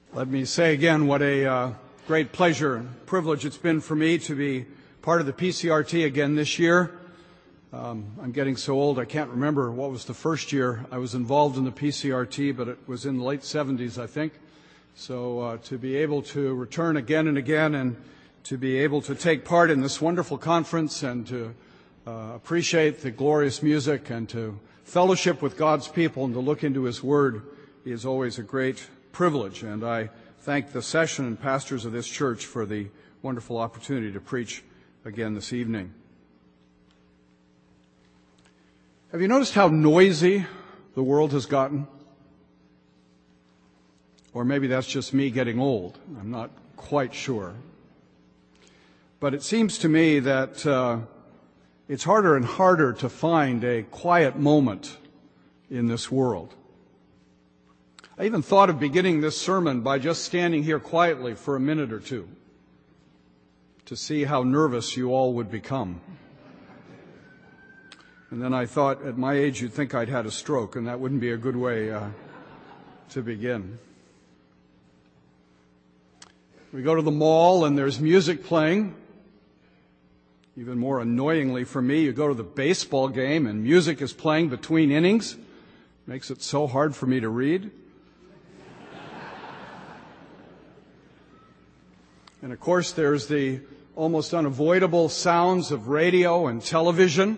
Let me say again what a great pleasure and privilege it's been for me to be part of the PCRT again this year. I'm getting so old I can't remember what was the first year I was involved in the PCRT, but it was in the late 70s, I think. So to be able to return again and again and to be able to take part in this wonderful conference and to appreciate the glorious music and to fellowship with God's people and to look into His Word is always a great privilege. And I thank the session and pastors of this church for the wonderful opportunity to preach again this evening. Have you noticed how noisy the world has gotten? Or maybe that's just me getting old. I'm not quite sure. But it seems to me that it's harder and harder to find a quiet moment in this world. I even thought of beginning this sermon by just standing here quietly for a minute or two to see how nervous you all would become. And then I thought, at my age, you'd think I'd had a stroke, and that wouldn't be a good way to begin. We go to the mall, and there's music playing. Even more annoyingly for me, you go to the baseball game, and music is playing between innings. Makes it so hard for me to read. And, of course, there's the almost unavoidable sounds of radio and television.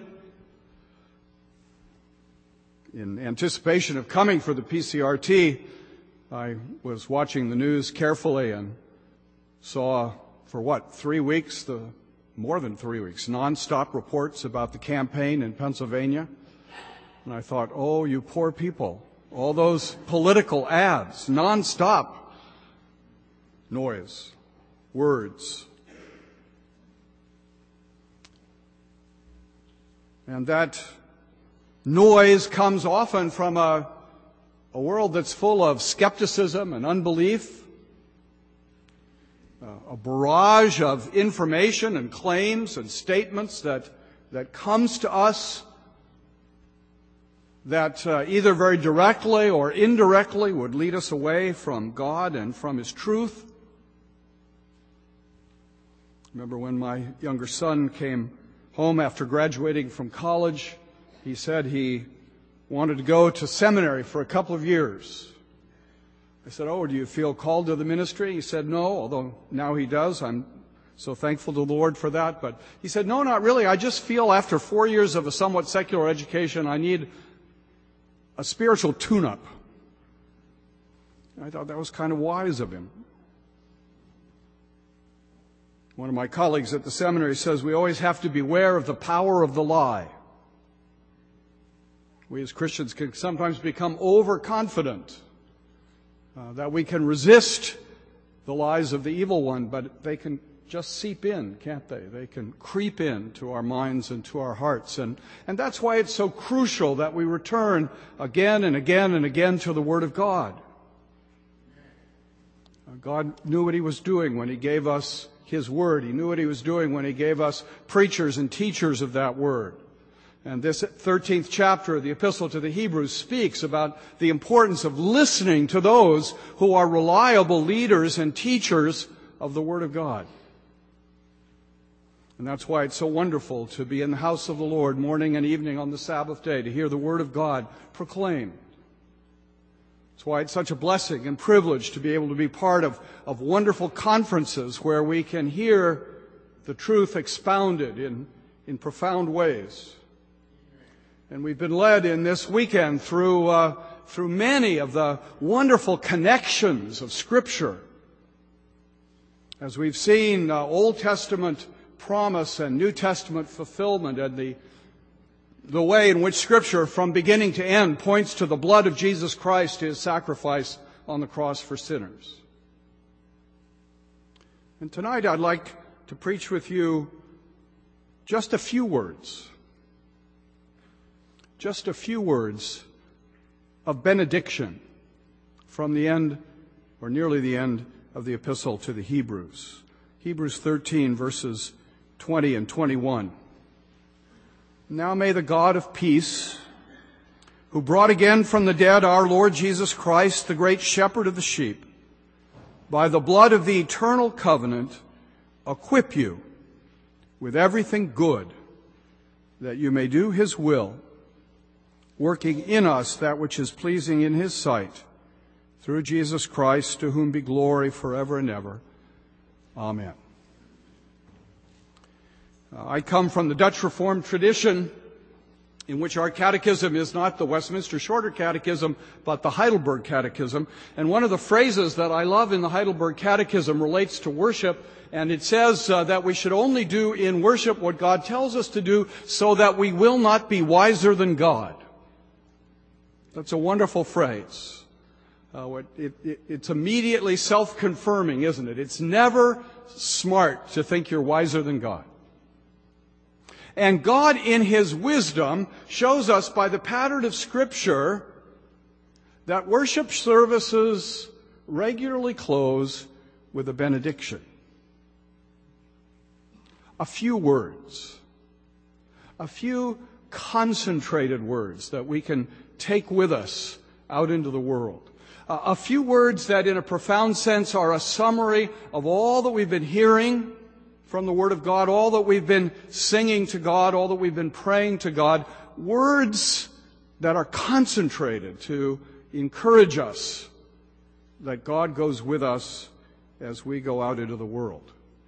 In anticipation of coming for the PCRT, I was watching the news carefully and saw, for 3 weeks, more than 3 weeks, nonstop reports about the campaign in Pennsylvania. And I thought, oh, you poor people, all those political ads, nonstop noise. Words. And that noise comes often from a world that's full of skepticism and unbelief, a barrage of information and claims and statements that comes to us that either very directly or indirectly would lead us away from God and from His truth. Remember when my younger son came home after graduating from college, he said he wanted to go to seminary for a couple of years. I said, oh, do you feel called to the ministry? He said, no, although now he does. I'm so thankful to the Lord for that. But he said, no, not really. I just feel after 4 years of a somewhat secular education, I need a spiritual tune-up. I thought that was kind of wise of him. One of my colleagues at the seminary says we always have to beware of the power of the lie. We as Christians can sometimes become overconfident that we can resist the lies of the evil one, but they can just seep in, can't they? They can creep into our minds and to our hearts. And that's why it's so crucial that we return again and again and again to the Word of God. God knew what He was doing when He gave us His Word. He knew what He was doing when He gave us preachers and teachers of that Word. And this 13th chapter of the Epistle to the Hebrews speaks about the importance of listening to those who are reliable leaders and teachers of the Word of God. And that's why it's so wonderful to be in the house of the Lord morning and evening on the Sabbath day, to hear the Word of God proclaimed. That's why it's such a blessing and privilege to be able to be part of wonderful conferences where we can hear the truth expounded in profound ways. And we've been led in this weekend through many of the wonderful connections of Scripture. As we've seen Old Testament promise and New Testament fulfillment, and the way in which Scripture from beginning to end points to the blood of Jesus Christ, His sacrifice on the cross for sinners. And tonight I'd like to preach with you just a few words. Just a few words of benediction from the end, or nearly the end, of the Epistle to the Hebrews. Hebrews 13, verses 20 and 21. Now may the God of peace, who brought again from the dead our Lord Jesus Christ, the great shepherd of the sheep, by the blood of the eternal covenant, equip you with everything good, that you may do His will, working in us that which is pleasing in His sight, through Jesus Christ, to whom be glory forever and ever. Amen. I come from the Dutch Reformed tradition, in which our catechism is not the Westminster Shorter Catechism, but the Heidelberg Catechism. And one of the phrases that I love in the Heidelberg Catechism relates to worship, and it says that we should only do in worship what God tells us to do, so that we will not be wiser than God. That's a wonderful phrase. It's immediately self-confirming, isn't it? It's never smart to think you're wiser than God. And God, in His wisdom, shows us by the pattern of Scripture that worship services regularly close with a benediction. A few words. A few concentrated words that we can take with us out into the world. A few words that in a profound sense are a summary of all that we've been hearing from the Word of God, all that we've been singing to God, all that we've been praying to God. Words that are concentrated to encourage us that God goes with us as we go out into the world.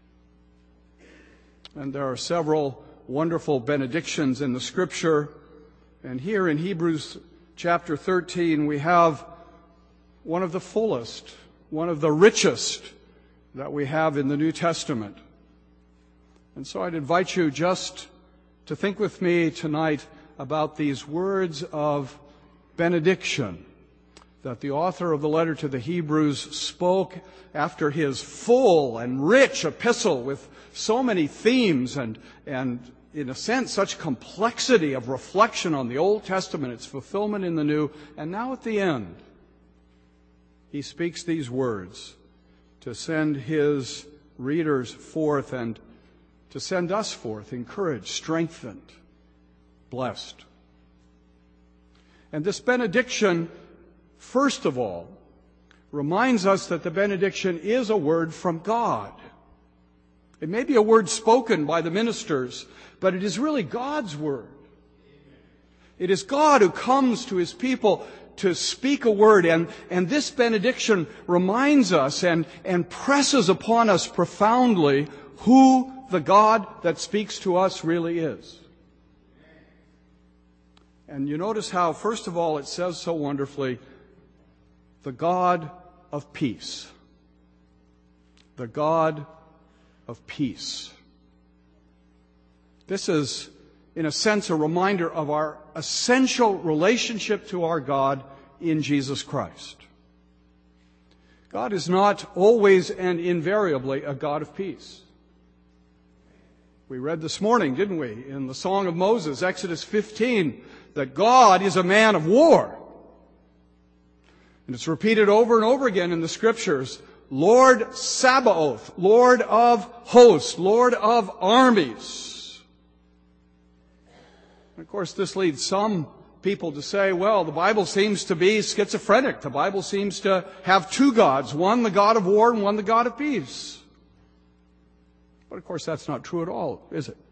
And there are several wonderful benedictions in the Scripture. And here in Hebrews chapter 13, we have one of the fullest, one of the richest that we have in the New Testament. And so I'd invite you just to think with me tonight about these words of benediction that the author of the letter to the Hebrews spoke after his full and rich epistle with so many themes and in a sense such complexity of reflection on the Old Testament, its fulfillment in the New. And now at the end, he speaks these words to send his readers forth and to send us forth encouraged, strengthened, blessed. And this benediction, first of all, reminds us that the benediction is a word from God. It may be a word spoken by the ministers, but it is really God's word. It is God who comes to His people to speak a word, and this benediction reminds us and presses upon us profoundly who the God that speaks to us really is. And you notice how, first of all, it says so wonderfully, the God of peace. The God of peace. This is, in a sense, a reminder of our essential relationship to our God in Jesus Christ. God is not always and invariably a God of peace. We read this morning, didn't we, in the Song of Moses, Exodus 15, that God is a man of war. And it's repeated over and over again in the Scriptures. Lord Sabaoth, Lord of hosts, Lord of armies. And of course, this leads some people to say, well, the Bible seems to be schizophrenic. The Bible seems to have two gods, one the God of war and one the God of peace. But of course, that's not true at all, is it?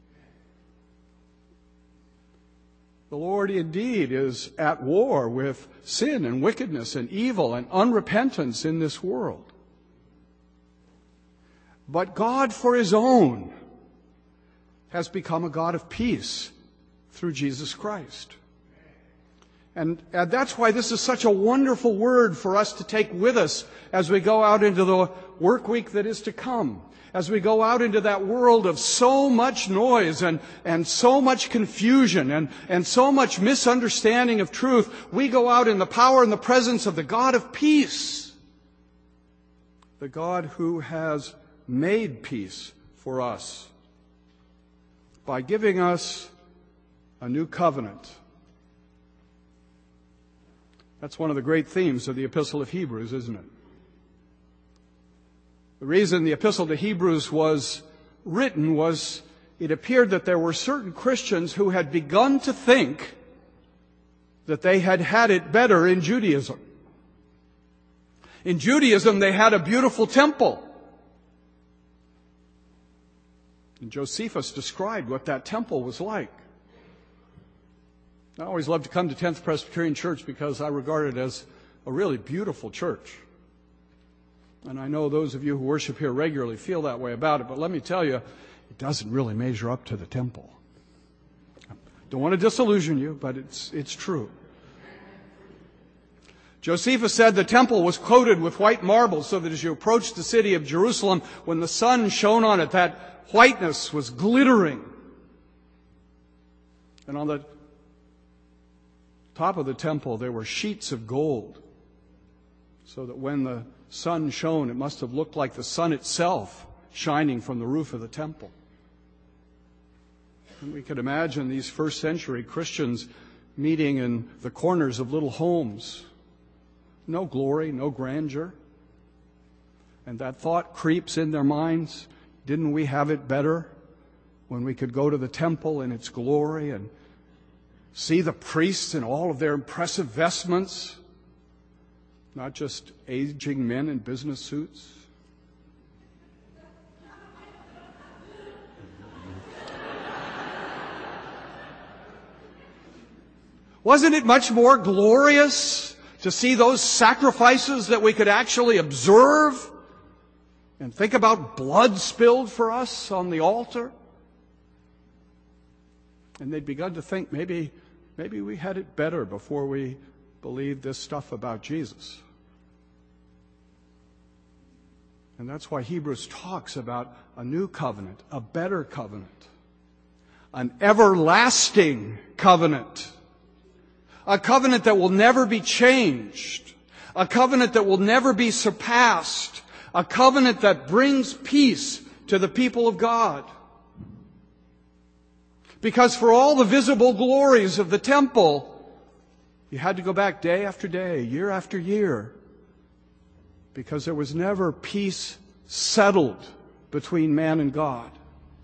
The Lord indeed is at war with sin and wickedness and evil and unrepentance in this world. But God, for His own, has become a God of peace through Jesus Christ. And that's why this is such a wonderful word for us to take with us as we go out into the work week that is to come. As we go out into that world of so much noise and so much confusion and so much misunderstanding of truth, we go out in the power and the presence of the God of peace. The God who has made peace for us by giving us a new covenant. That's one of the great themes of the Epistle of Hebrews, isn't it? The reason the Epistle to Hebrews was written was it appeared that there were certain Christians who had begun to think that they had had it better in Judaism. In Judaism, they had a beautiful temple. And Josephus described what that temple was like. I always love to come to 10th Presbyterian Church because I regard it as a really beautiful church. And I know those of you who worship here regularly feel that way about it, but let me tell you, it doesn't really measure up to the temple. Don't want to disillusion you, but it's true. Josephus said the temple was coated with white marble so that as you approached the city of Jerusalem, when the sun shone on it, that whiteness was glittering. And on the top of the temple, there were sheets of gold, so that when the sun shone, it must have looked like the sun itself shining from the roof of the temple. And we could imagine these first century Christians meeting in the corners of little homes. No glory, no grandeur. And that thought creeps in their minds. Didn't we have it better when we could go to the temple in its glory and see the priests in all of their impressive vestments, not just aging men in business suits? Wasn't it much more glorious to see those sacrifices that we could actually observe and think about blood spilled for us on the altar? And they'd begun to think maybe we had it better before we believed this stuff about Jesus. And that's why Hebrews talks about a new covenant, a better covenant, an everlasting covenant. A covenant that will never be changed. A covenant that will never be surpassed. A covenant that brings peace to the people of God. Because for all the visible glories of the temple, you had to go back day after day, year after year, because there was never peace settled between man and God.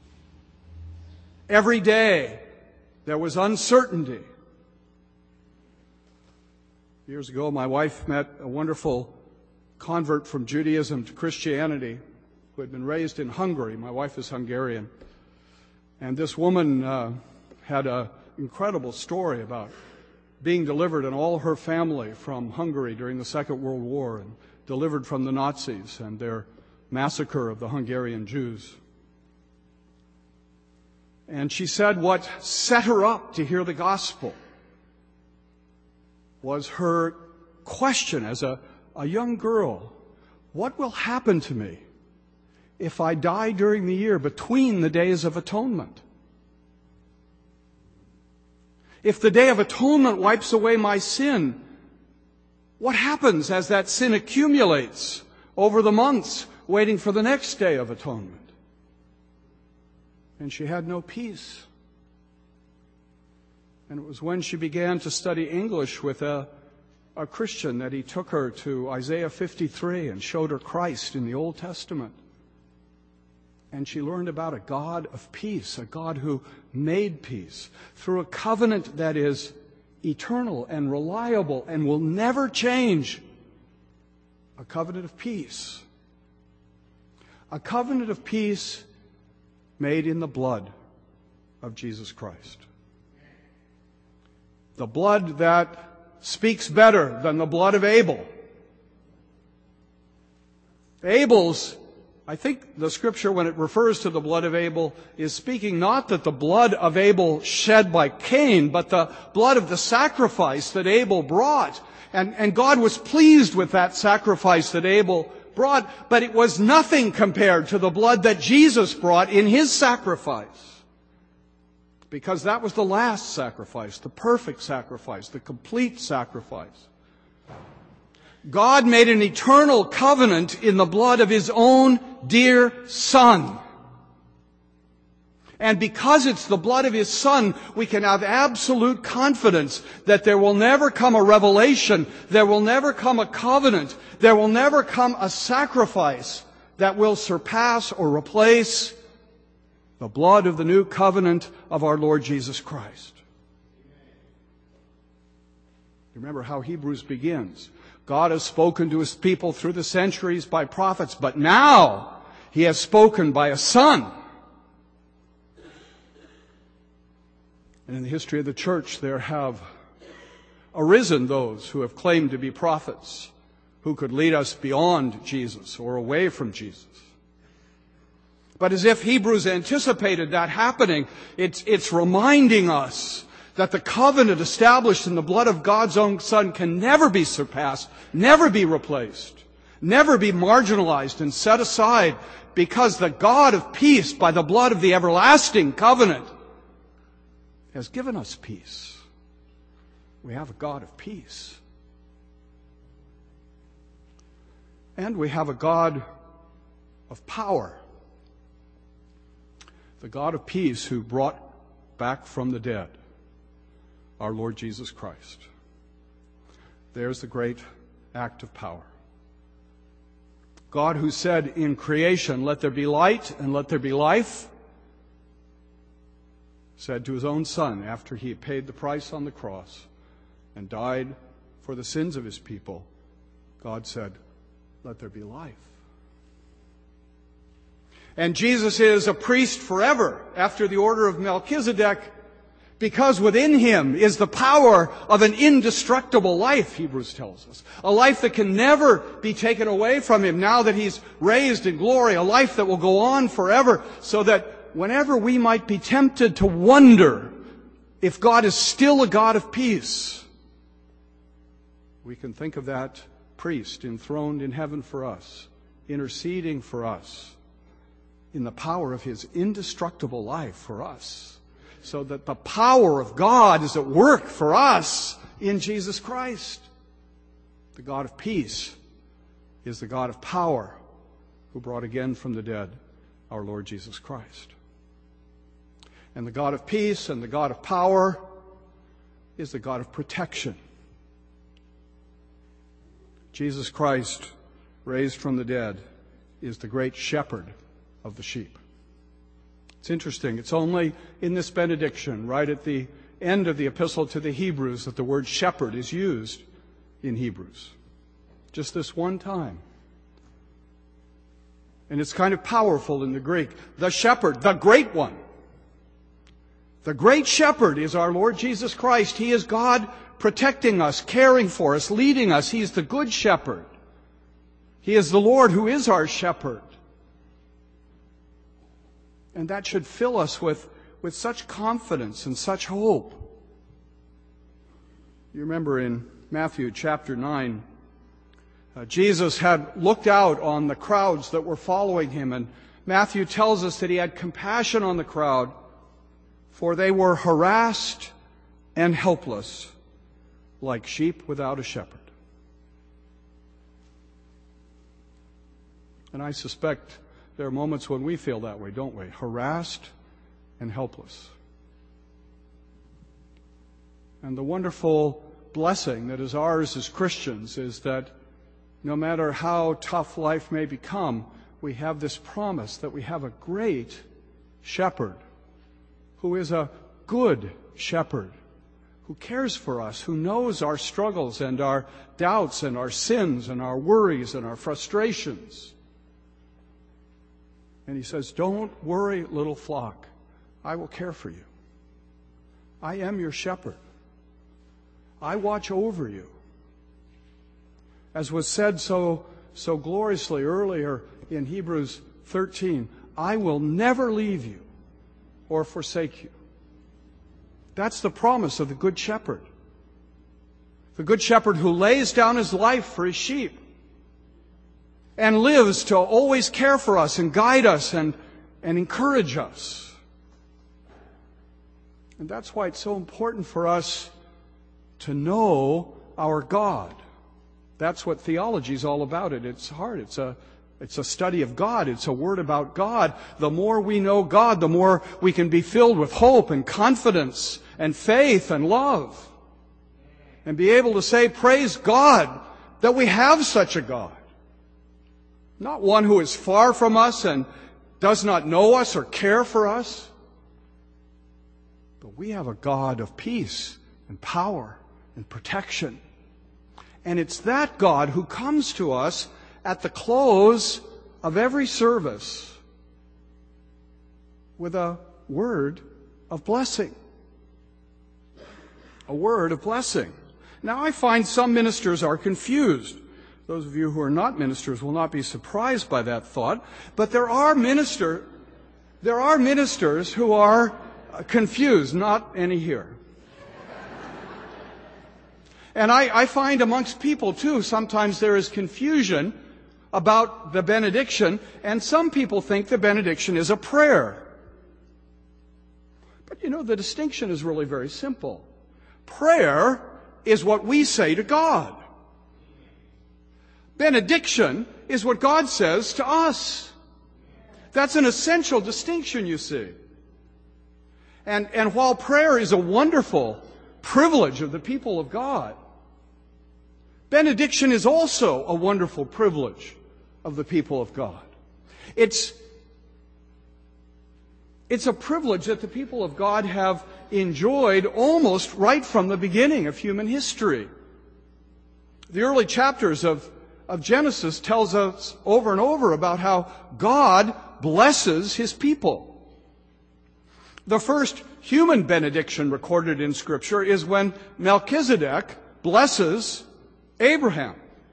Every day there was uncertainty. Years ago, my wife met a wonderful convert from Judaism to Christianity who had been raised in Hungary. My wife is Hungarian. And this woman had an incredible story about being delivered and all her family from Hungary during the Second World War and delivered from the Nazis and their massacre of the Hungarian Jews. And she said what set her up to hear the gospel was her question as a young girl: what will happen to me if I die during the year between the days of atonement? If the Day of Atonement wipes away my sin, what happens as that sin accumulates over the months waiting for the next Day of Atonement? And she had no peace. And it was when she began to study English with a Christian that he took her to Isaiah 53 and showed her Christ in the Old Testament. And she learned about a God of peace, a God who made peace through a covenant that is eternal and reliable and will never change. A covenant of peace. A covenant of peace made in the blood of Jesus Christ. The blood that speaks better than the blood of Abel. Abel's, I think the scripture, when it refers to the blood of Abel, is speaking not that the blood of Abel shed by Cain, but the blood of the sacrifice that Abel brought. And God was pleased with that sacrifice that Abel brought, but it was nothing compared to the blood that Jesus brought in His sacrifice. Because that was the last sacrifice, the perfect sacrifice, the complete sacrifice. God made an eternal covenant in the blood of His own dear Son. And because it's the blood of His Son, we can have absolute confidence that there will never come a revelation, there will never come a covenant, there will never come a sacrifice that will surpass or replace the blood of the new covenant of our Lord Jesus Christ. Remember how Hebrews begins. God has spoken to His people through the centuries by prophets, but now He has spoken by a Son. And in the history of the church, there have arisen those who have claimed to be prophets, who could lead us beyond Jesus or away from Jesus. But as if Hebrews anticipated that happening, it's reminding us that the covenant established in the blood of God's own Son can never be surpassed, never be replaced, never be marginalized and set aside, because the God of peace, by the blood of the everlasting covenant, has given us peace. We have a God of peace. And we have a God of power. The God of peace who brought back from the dead our Lord Jesus Christ. There's the great act of power. God who said in creation, "Let there be light and let there be life," said to His own Son after He had paid the price on the cross and died for the sins of His people, God said, "Let there be life." And Jesus is a priest forever after the order of Melchizedek, because within Him is the power of an indestructible life, Hebrews tells us. A life that can never be taken away from Him now that He's raised in glory. A life that will go on forever, so that whenever we might be tempted to wonder if God is still a God of peace, we can think of that priest enthroned in heaven for us, interceding for us in the power of His indestructible life for us, so that the power of God is at work for us in Jesus Christ. The God of peace is the God of power who brought again from the dead our Lord Jesus Christ. And the God of peace and the God of power is the God of protection. Jesus Christ, raised from the dead, is the great shepherd of the sheep. It's interesting. It's only in this benediction, right at the end of the epistle to the Hebrews, that the word shepherd is used in Hebrews. Just this one time. And it's kind of powerful in the Greek. The shepherd, the great one. The great shepherd is our Lord Jesus Christ. He is God protecting us, caring for us, leading us. He is the good shepherd. He is the Lord who is our shepherd. And that should fill us with such confidence and such hope. You remember in Matthew chapter 9, Jesus had looked out on the crowds that were following Him, and Matthew tells us that He had compassion on the crowd, for they were harassed and helpless, like sheep without a shepherd. And I suspect there are moments when we feel that way, don't we? Harassed and helpless. And the wonderful blessing that is ours as Christians is that no matter how tough life may become, we have this promise that we have a great shepherd who is a good shepherd, who cares for us, who knows our struggles and our doubts and our sins and our worries and our frustrations. And He says, "Don't worry, little flock. I will care for you. I am your shepherd. I watch over you." As was said so gloriously earlier in Hebrews 13, "I will never leave you or forsake you." That's the promise of the Good Shepherd. The Good Shepherd who lays down His life for His sheep and lives to always care for us and guide us and encourage us. And that's why it's so important for us to know our God. That's what theology is all about. It's hard. It's a study of God. It's a word about God. The more we know God, the more we can be filled with hope and confidence and faith and love. And be able to say, praise God, that we have such a God. Not one who is far from us and does not know us or care for us. But we have a God of peace and power and protection. And it's that God who comes to us at the close of every service with a word of blessing. A word of blessing. Now, I find some ministers are confused. Those of you who are not ministers will not be surprised by that thought. But there are ministers who are confused, not any here. And I find amongst people, too, sometimes there is confusion about the benediction, and some people think the benediction is a prayer. But you know, the distinction is really very simple. Prayer is what we say to God. Benediction is what God says to us. That's an essential distinction, you see. And while prayer is a wonderful privilege of the people of God, benediction is also a wonderful privilege of the people of God. It's a privilege that the people of God have enjoyed almost right from the beginning of human history. The early chapters of Genesis tells us over and over about how God blesses His people. The first human benediction recorded in Scripture is when Melchizedek blesses Abraham.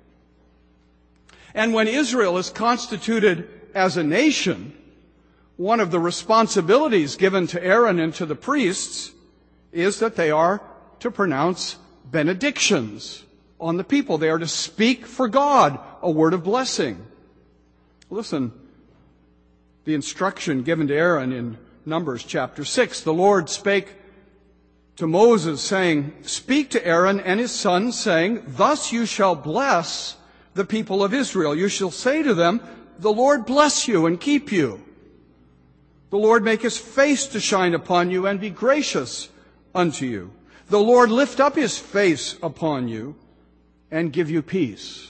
And when Israel is constituted as a nation, one of the responsibilities given to Aaron and to the priests is that they are to pronounce benedictions on the people. They are to speak for God a word of blessing. Listen, the instruction given to Aaron in Numbers chapter 6. The Lord spake to Moses, saying, "Speak to Aaron and his sons, saying, Thus you shall bless the people of Israel. You shall say to them, The Lord bless you and keep you. The Lord make His face to shine upon you and be gracious unto you. The Lord lift up His face upon you and give you peace.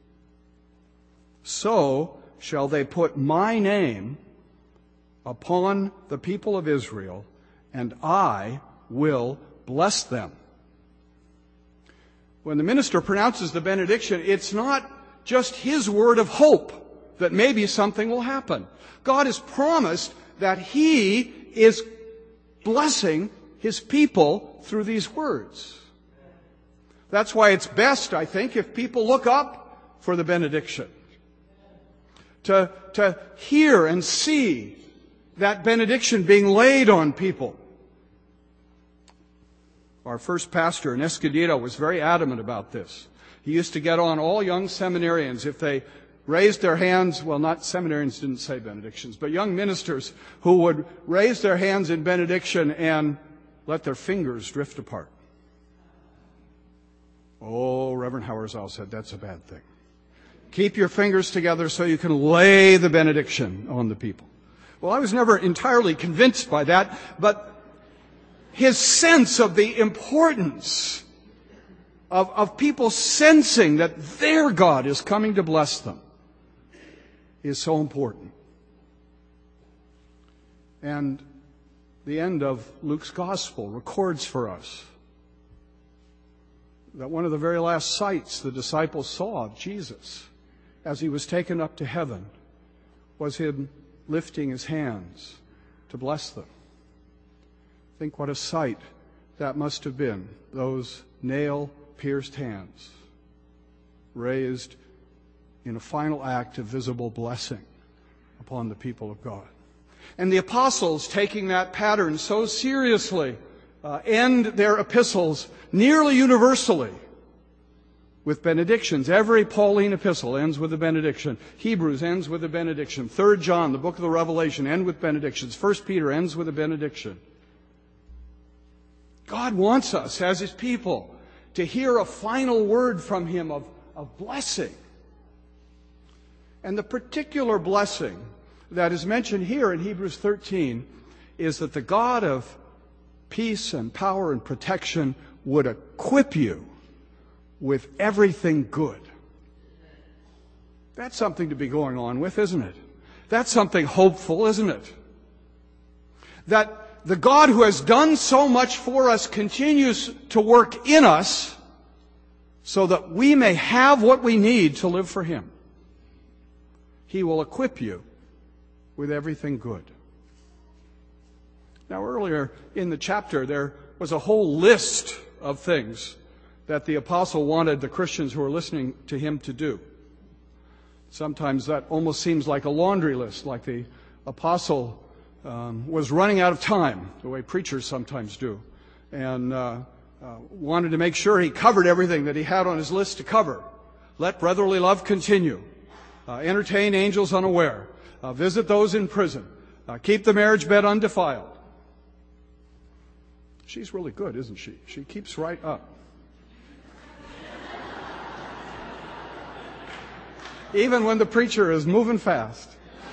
So shall they put my name upon the people of Israel, and I will bless them." When the minister pronounces the benediction, it's not just his word of hope that maybe something will happen. God has promised that He is blessing His people through these words. That's why it's best, I think, if people look up for the benediction. To hear and see that benediction being laid on people. Our first pastor in Escondido was very adamant about this. He used to get on all young seminarians if they raised their hands. Well, not seminarians didn't say benedictions, but young ministers who would raise their hands in benediction and let their fingers drift apart. Oh, Reverend Hauersau said that's a bad thing. Keep your fingers together so you can lay the benediction on the people. Well, I was never entirely convinced by that, but his sense of the importance of people sensing that their God is coming to bless them is so important. And the end of Luke's Gospel records for us that one of the very last sights the disciples saw of Jesus as He was taken up to heaven was Him lifting His hands to bless them. Think what a sight that must have been, those nail-pierced hands raised in a final act of visible blessing upon the people of God. And the apostles, taking that pattern so seriously, end their epistles nearly universally with benedictions. Every Pauline epistle ends with a benediction. Hebrews ends with a benediction. 3 John, the book of the Revelation, end with benedictions. 1 Peter ends with a benediction. God wants us, as His people, to hear a final word from Him of blessing. And the particular blessing that is mentioned here in Hebrews 13 is that the God of peace and power and protection would equip you with everything good. That's something to be going on with, isn't it? That's something hopeful, isn't it? That the God who has done so much for us continues to work in us so that we may have what we need to live for Him. He will equip you with everything good. Now, earlier in the chapter, there was a whole list of things that the apostle wanted the Christians who were listening to him to do. Sometimes that almost seems like a laundry list, like the apostle was running out of time, the way preachers sometimes do, and wanted to make sure he covered everything that he had on his list to cover. Let brotherly love continue. Entertain angels unaware. Visit those in prison. Keep the marriage bed undefiled. She's really good, isn't she? She keeps right up. Even when the preacher is moving fast.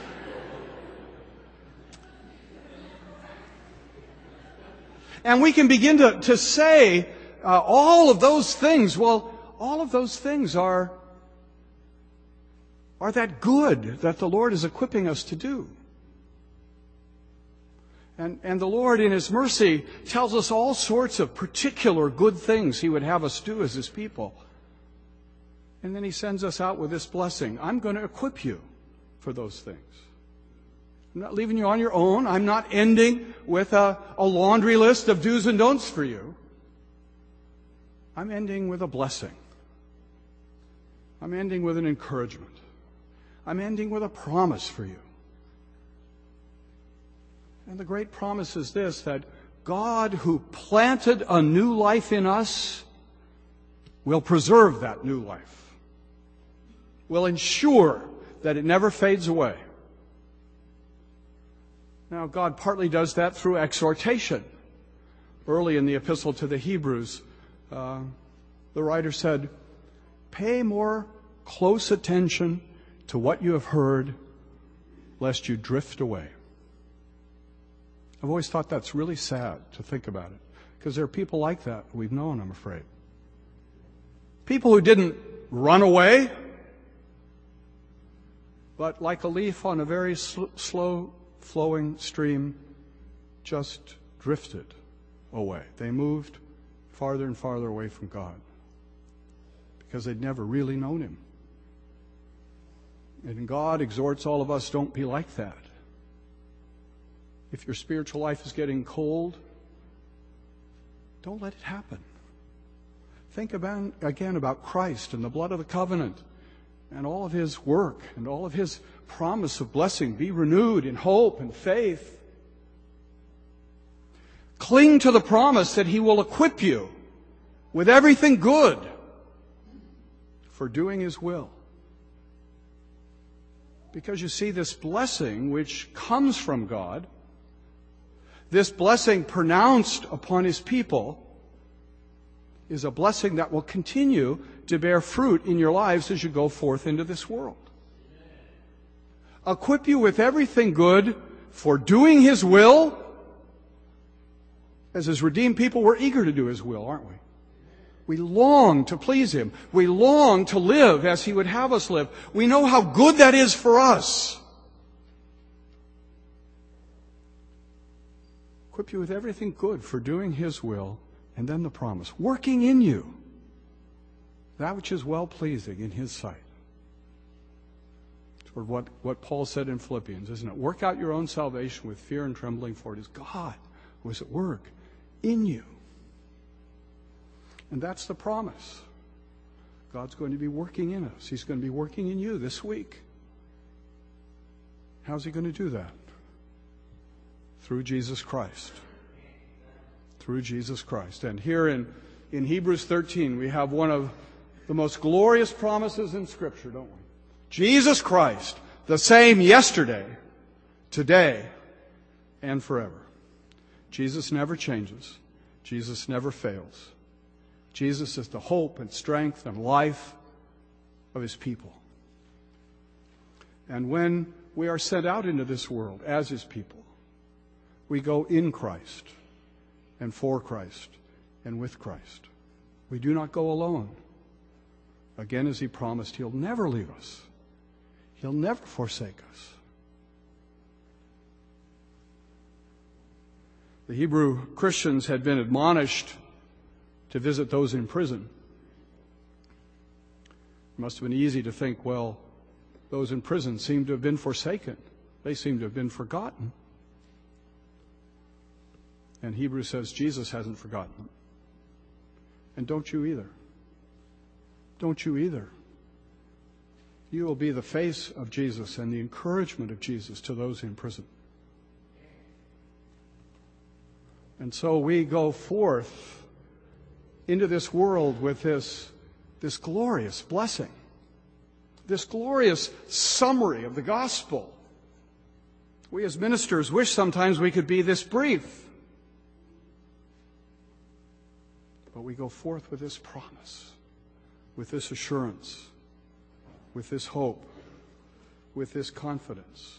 And we can begin to say all of those things. Well, all of those things are that good that the Lord is equipping us to do. And the Lord, in His mercy, tells us all sorts of particular good things He would have us do as His people. And then He sends us out with this blessing. I'm going to equip you for those things. I'm not leaving you on your own. I'm not ending with a laundry list of do's and don'ts for you. I'm ending with a blessing. I'm ending with an encouragement. I'm ending with a promise for you. And the great promise is this, that God, who planted a new life in us, will preserve that new life, will ensure that it never fades away. Now, God partly does that through exhortation. Early in the epistle to the Hebrews, the writer said, "Pay more close attention to what you have heard, lest you drift away." I've always thought that's really sad to think about it, because there are people like that we've known, I'm afraid. People who didn't run away, but like a leaf on a very slow flowing stream, just drifted away. They moved farther and farther away from God because they'd never really known Him. And God exhorts all of us, don't be like that. If your spiritual life is getting cold, don't let it happen. Think again about Christ and the blood of the covenant and all of His work and all of His promise of blessing. Be renewed in hope and faith. Cling to the promise that He will equip you with everything good for doing His will. Because you see, this blessing which comes from God, this blessing pronounced upon His people, is a blessing that will continue to bear fruit in your lives as you go forth into this world. Equip you with everything good for doing His will. As His redeemed people, we're eager to do His will, aren't we? We long to please Him. We long to live as He would have us live. We know how good that is for us. Equip you with everything good for doing His will, and then the promise, working in you that which is well-pleasing in His sight. It's what Paul said in Philippians, isn't it? Work out your own salvation with fear and trembling, for it is God who is at work in you. And that's the promise. God's going to be working in us. He's going to be working in you this week. How's He going to do that? Through Jesus Christ. Through Jesus Christ. And here in Hebrews 13, we have one of the most glorious promises in Scripture, don't we? Jesus Christ, the same yesterday, today, and forever. Jesus never changes. Jesus never fails. Jesus is the hope and strength and life of His people. And when we are sent out into this world as His people, we go in Christ and for Christ and with Christ. We do not go alone. Again, as He promised, He'll never leave us. He'll never forsake us. The Hebrew Christians had been admonished to visit those in prison. must have been easy to think, well, those in prison seem to have been forsaken. They seem to have been forgotten. And Hebrews says Jesus hasn't forgotten them. And don't you either. Don't you either. You will be the face of Jesus and the encouragement of Jesus to those in prison. And so we go forth into this world with this glorious blessing, this glorious summary of the gospel. We as ministers wish sometimes we could be this brief. But we go forth with this promise, with this assurance, with this hope, with this confidence.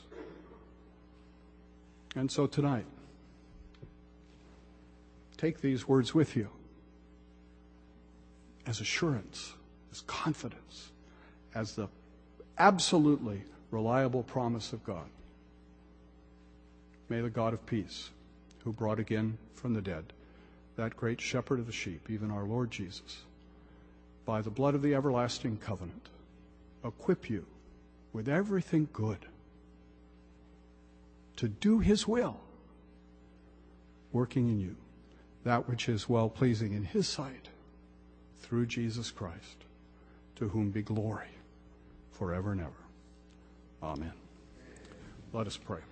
And so tonight, take these words with you as assurance, as confidence, as the absolutely reliable promise of God. May the God of peace, who brought again from the dead that great shepherd of the sheep, even our Lord Jesus, by the blood of the everlasting covenant, equip you with everything good to do his will, working in you that which is well-pleasing in his sight, through Jesus Christ, to whom be glory forever and ever. Amen. Let us pray.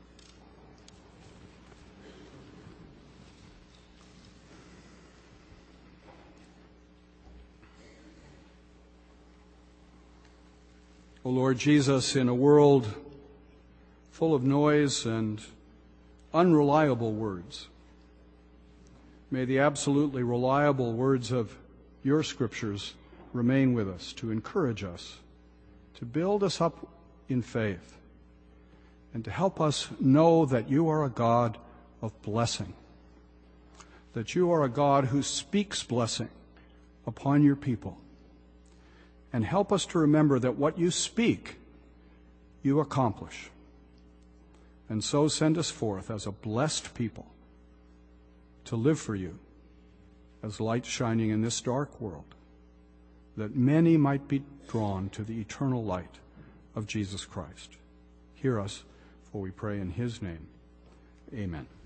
O Lord Jesus, in a world full of noise and unreliable words, may the absolutely reliable words of your scriptures remain with us to encourage us, to build us up in faith, and to help us know that you are a God of blessing, that you are a God who speaks blessing upon your people. And help us to remember that what you speak, you accomplish. And so send us forth as a blessed people to live for you as light shining in this dark world, that many might be drawn to the eternal light of Jesus Christ. Hear us, for we pray in his name. Amen.